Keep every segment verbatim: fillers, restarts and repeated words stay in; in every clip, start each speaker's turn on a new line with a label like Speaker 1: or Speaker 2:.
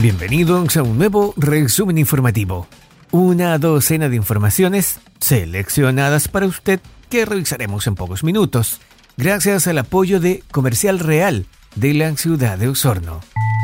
Speaker 1: Bienvenidos a un nuevo resumen informativo. Una docena de informaciones seleccionadas para usted que revisaremos en pocos minutos, gracias al apoyo de Comercial Real de la ciudad de Osorno.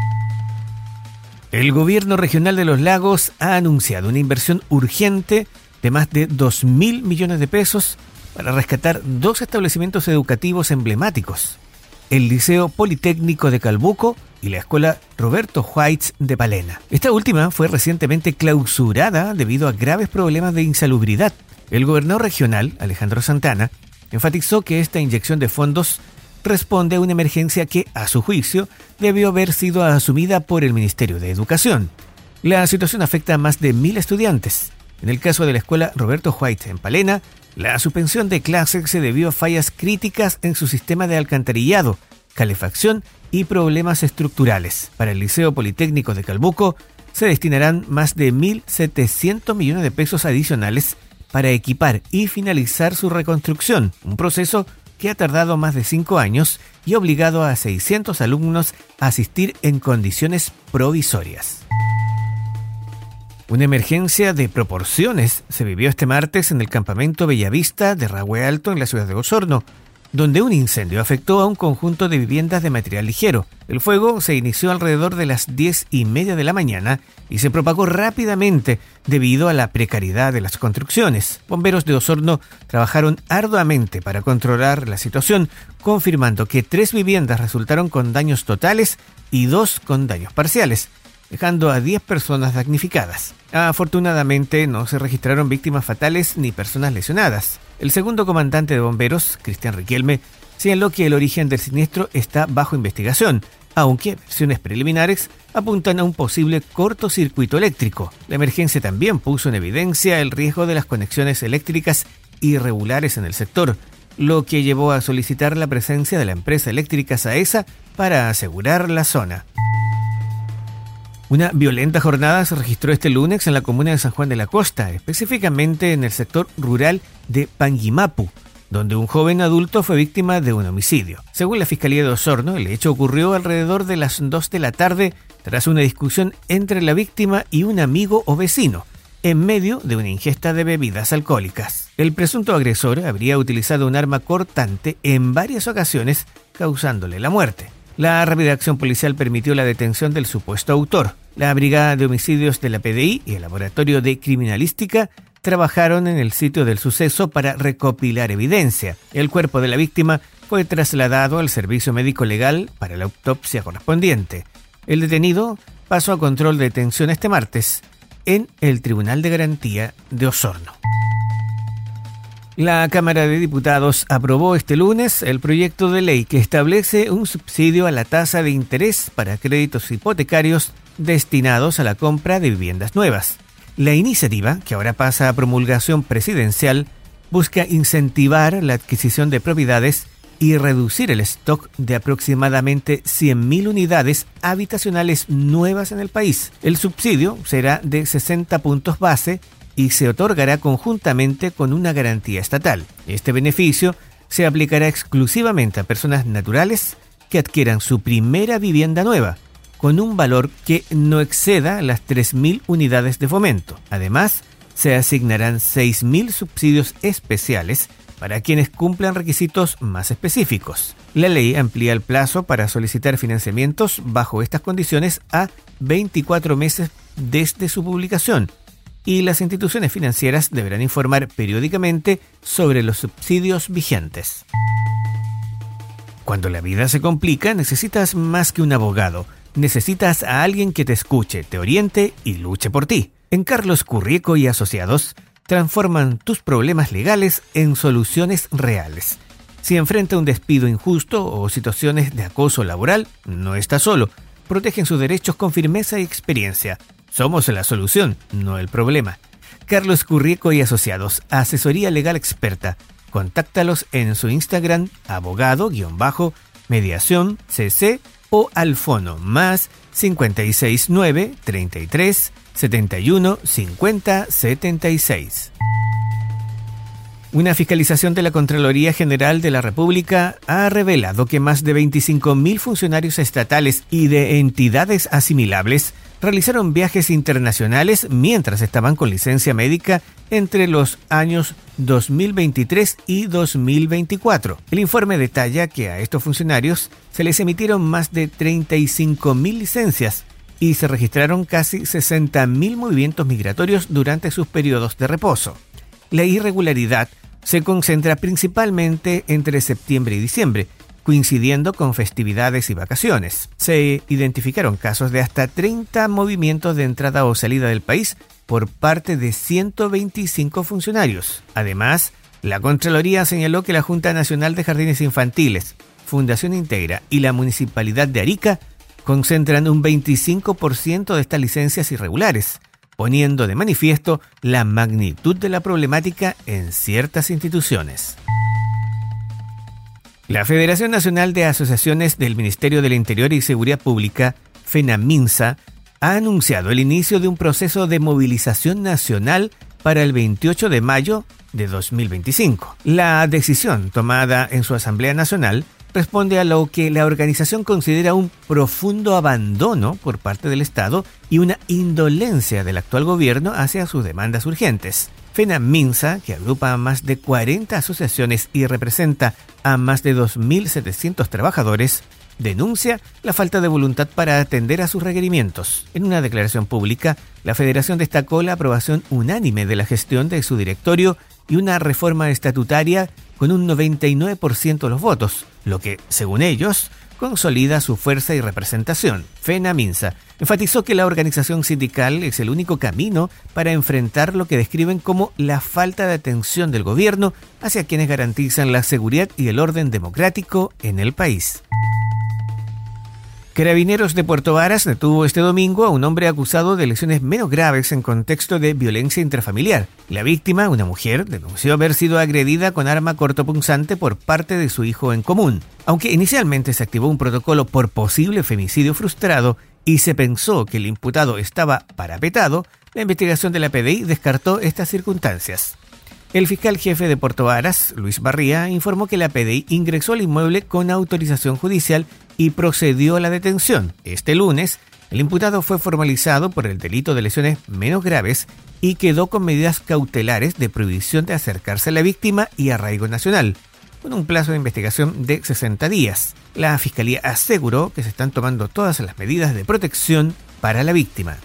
Speaker 1: El gobierno regional de Los Lagos ha anunciado una inversión urgente de más de dos mil millones de pesos para rescatar dos establecimientos educativos emblemáticos: el Liceo Politécnico de Calbuco y la Escuela Roberto White de Palena. Esta última fue recientemente clausurada debido a graves problemas de insalubridad. El gobernador regional, Alejandro Santana, enfatizó que esta inyección de fondos responde a una emergencia que, a su juicio, debió haber sido asumida por el Ministerio de Educación. La situación afecta a más de mil estudiantes. En el caso de la Escuela Roberto White en Palena, la suspensión de clases se debió a fallas críticas en su sistema de alcantarillado, calefacción y problemas estructurales. Para el Liceo Politécnico de Calbuco se destinarán más de mil setecientos millones de pesos adicionales para equipar y finalizar su reconstrucción, un proceso que ha tardado más de cinco años y obligado a seiscientos alumnos a asistir en condiciones provisorias. Una emergencia de proporciones se vivió este martes en el campamento Bellavista de Rahue Alto en la ciudad de Osorno, donde un incendio afectó a un conjunto de viviendas de material ligero. El fuego se inició alrededor de las diez y media de la mañana y se propagó rápidamente debido a la precariedad de las construcciones. Bomberos de Osorno trabajaron arduamente para controlar la situación, confirmando que tres viviendas resultaron con daños totales y dos con daños parciales, dejando a diez personas damnificadas. Afortunadamente no se registraron víctimas fatales ni personas lesionadas. El segundo comandante de bomberos, Cristian Riquelme, señaló que el origen del siniestro está bajo investigación, aunque versiones preliminares apuntan a un posible cortocircuito eléctrico. La emergencia también puso en evidencia el riesgo de las conexiones eléctricas irregulares en el sector, lo que llevó a solicitar la presencia de la empresa eléctrica SAESA para asegurar la zona. Una violenta jornada se registró este lunes en la comuna de San Juan de la Costa, específicamente en el sector rural de Panguimapu, donde un joven adulto fue víctima de un homicidio. Según la Fiscalía de Osorno, el hecho ocurrió alrededor de las dos de la tarde tras una discusión entre la víctima y un amigo o vecino, en medio de una ingesta de bebidas alcohólicas. El presunto agresor habría utilizado un arma cortante en varias ocasiones, causándole la muerte. La rápida acción policial permitió la detención del supuesto autor. La Brigada de Homicidios de la P D I y el Laboratorio de Criminalística trabajaron en el sitio del suceso para recopilar evidencia. El cuerpo de la víctima fue trasladado al servicio médico legal para la autopsia correspondiente. El detenido pasó a control de detención este martes en el Tribunal de Garantía de Osorno. La Cámara de Diputados aprobó este lunes el proyecto de ley que establece un subsidio a la tasa de interés para créditos hipotecarios destinados a la compra de viviendas nuevas. La iniciativa, que ahora pasa a promulgación presidencial, busca incentivar la adquisición de propiedades y reducir el stock de aproximadamente cien mil unidades habitacionales nuevas en el país. El subsidio será de sesenta puntos base y se otorgará conjuntamente con una garantía estatal. Este beneficio se aplicará exclusivamente a personas naturales que adquieran su primera vivienda nueva, con un valor que no exceda las tres mil unidades de fomento. Además, se asignarán seis mil subsidios especiales para quienes cumplan requisitos más específicos. La ley amplía el plazo para solicitar financiamientos bajo estas condiciones a veinticuatro meses desde su publicación, y las instituciones financieras deberán informar periódicamente sobre los subsidios vigentes. Cuando la vida se complica, necesitas más que un abogado. Necesitas a alguien que te escuche, te oriente y luche por ti. En Carlos Currieco y Asociados, transforman tus problemas legales en soluciones reales. Si enfrenta un despido injusto o situaciones de acoso laboral, no está solo. Protegen sus derechos con firmeza y experiencia. Somos la solución, no el problema. Carlos Currieco y Asociados, asesoría legal experta. Contáctalos en su Instagram, abogado-mediación cc o al fono más cinco seis nueve, treinta y tres, setenta y uno, cincuenta, setenta y seis. Una fiscalización de la Contraloría General de la República ha revelado que más de veinticinco mil funcionarios estatales y de entidades asimilables realizaron viajes internacionales mientras estaban con licencia médica entre los años dos mil veintitrés y dos mil veinticuatro. El informe detalla que a estos funcionarios se les emitieron más de treinta y cinco mil licencias y se registraron casi sesenta mil movimientos migratorios durante sus periodos de reposo. La irregularidad se concentra principalmente entre septiembre y diciembre, coincidiendo con festividades y vacaciones. Se identificaron casos de hasta treinta movimientos de entrada o salida del país por parte de ciento veinticinco funcionarios. Además, la Contraloría señaló que la Junta Nacional de Jardines Infantiles, Fundación Integra y la Municipalidad de Arica concentran un veinticinco por ciento de estas licencias irregulares, poniendo de manifiesto la magnitud de la problemática en ciertas instituciones. La Federación Nacional de Asociaciones del Ministerio del Interior y Seguridad Pública, FENAMINSA, ha anunciado el inicio de un proceso de movilización nacional para el veintiocho de mayo de dos mil veinticinco. La decisión tomada en su Asamblea Nacional responde a lo que la organización considera un profundo abandono por parte del Estado y una indolencia del actual gobierno hacia sus demandas urgentes. FENAMINSA, que agrupa a más de cuarenta asociaciones y representa a más de dos mil setecientos trabajadores, denuncia la falta de voluntad para atender a sus requerimientos. En una declaración pública, la Federación destacó la aprobación unánime de la gestión de su directorio y una reforma estatutaria con un noventa y nueve por ciento de los votos, lo que, según ellos, consolida su fuerza y representación. FENAMINSA enfatizó que la organización sindical es el único camino para enfrentar lo que describen como la falta de atención del gobierno hacia quienes garantizan la seguridad y el orden democrático en el país. Carabineros de Puerto Varas detuvo este domingo a un hombre acusado de lesiones menos graves en contexto de violencia intrafamiliar. La víctima, una mujer, denunció haber sido agredida con arma cortopunzante por parte de su hijo en común. Aunque inicialmente se activó un protocolo por posible femicidio frustrado y se pensó que el imputado estaba parapetado, la investigación de la P D I descartó estas circunstancias. El fiscal jefe de Puerto Varas, Luis Barría, informó que la P D I ingresó al inmueble con autorización judicial y procedió a la detención. Este lunes, el imputado fue formalizado por el delito de lesiones menos graves y quedó con medidas cautelares de prohibición de acercarse a la víctima y arraigo nacional, con un plazo de investigación de sesenta días. La Fiscalía aseguró que se están tomando todas las medidas de protección para la víctima.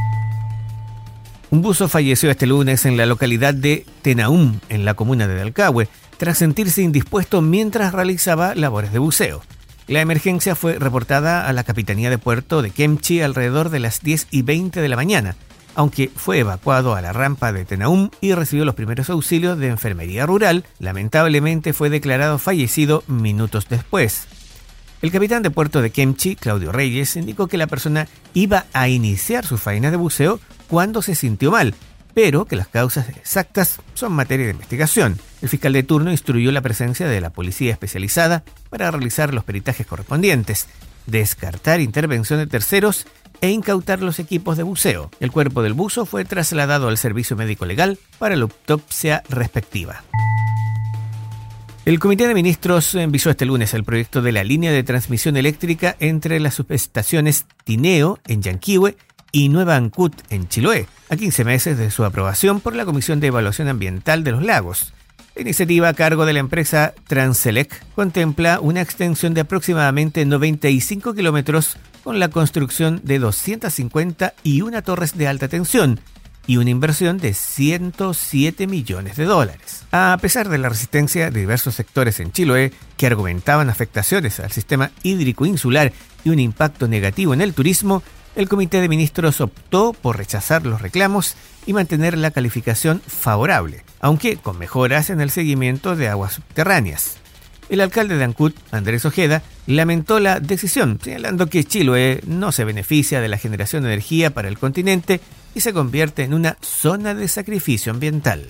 Speaker 1: Un buzo falleció este lunes en la localidad de Tenaum, en la comuna de Dalcahue, tras sentirse indispuesto mientras realizaba labores de buceo. La emergencia fue reportada a la Capitanía de Puerto de Kemchi alrededor de las diez y veinte de la mañana, aunque fue evacuado a la rampa de Tenaum y recibió los primeros auxilios de enfermería rural, lamentablemente fue declarado fallecido minutos después. El capitán de Puerto de Kemchi, Claudio Reyes, indicó que la persona iba a iniciar su faena de buceo cuando se sintió mal, pero que las causas exactas son materia de investigación. El fiscal de turno instruyó la presencia de la policía especializada para realizar los peritajes correspondientes, descartar intervención de terceros e incautar los equipos de buceo. El cuerpo del buzo fue trasladado al servicio médico legal para la autopsia respectiva. El Comité de Ministros envió este lunes el proyecto de la línea de transmisión eléctrica entre las subestaciones Tineo, en Yanquihue, y Nueva Ancud, en Chiloé, a quince meses de su aprobación por la Comisión de Evaluación Ambiental de los Lagos. La iniciativa a cargo de la empresa Transelec contempla una extensión de aproximadamente noventa y cinco kilómetros con la construcción de doscientas cincuenta y una torres de alta tensión y una inversión de ciento siete millones de dólares. A pesar de la resistencia de diversos sectores en Chiloé que argumentaban afectaciones al sistema hídrico insular y un impacto negativo en el turismo, el Comité de Ministros optó por rechazar los reclamos y mantener la calificación favorable, aunque con mejoras en el seguimiento de aguas subterráneas. El alcalde de Ancud, Andrés Ojeda, lamentó la decisión, señalando que Chiloé no se beneficia de la generación de energía para el continente y se convierte en una zona de sacrificio ambiental.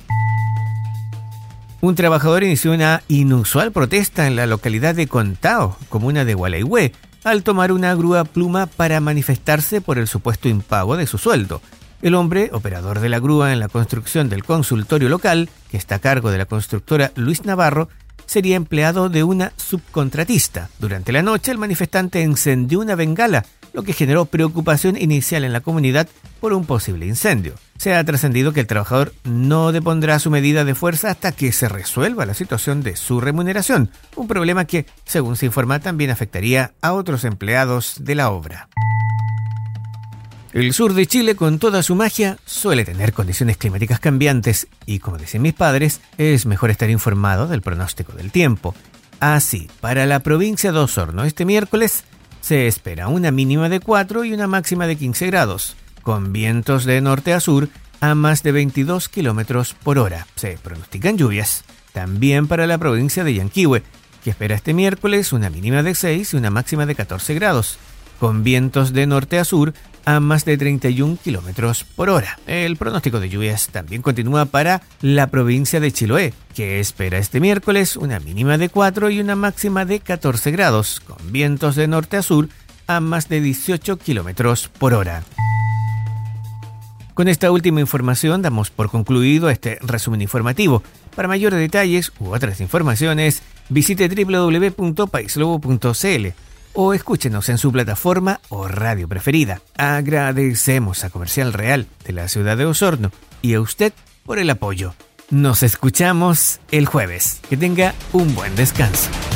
Speaker 1: Un trabajador inició una inusual protesta en la localidad de Contao, comuna de Gualeguay, al tomar una grúa pluma para manifestarse por el supuesto impago de su sueldo. El hombre, operador de la grúa en la construcción del consultorio local, que está a cargo de la constructora Luis Navarro, sería empleado de una subcontratista. Durante la noche, el manifestante encendió una bengala, lo que generó preocupación inicial en la comunidad por un posible incendio. Se ha trascendido que el trabajador no depondrá su medida de fuerza hasta que se resuelva la situación de su remuneración, un problema que, según se informa, también afectaría a otros empleados de la obra. El sur de Chile, con toda su magia, suele tener condiciones climáticas cambiantes y, como dicen mis padres, es mejor estar informado del pronóstico del tiempo. Así, para la provincia de Osorno, este miércoles se espera una mínima de cuatro y una máxima de quince grados, con vientos de norte a sur a más de veintidós kilómetros por hora. Se pronostican lluvias. También para la provincia de Yanquihue, que espera este miércoles una mínima de seis y una máxima de catorce grados, con vientos de norte a sur a más de treinta y un kilómetros por hora. El pronóstico de lluvias también continúa para la provincia de Chiloé, que espera este miércoles una mínima de cuatro y una máxima de catorce grados, con vientos de norte a sur a más de dieciocho kilómetros por hora. Con esta última información damos por concluido este resumen informativo. Para mayores detalles u otras informaciones, visite doble u doble u doble u punto país lobo punto c l o escúchenos en su plataforma o radio preferida. Agradecemos a Comercial Real de la ciudad de Osorno y a usted por el apoyo. Nos escuchamos el jueves. Que tenga un buen descanso.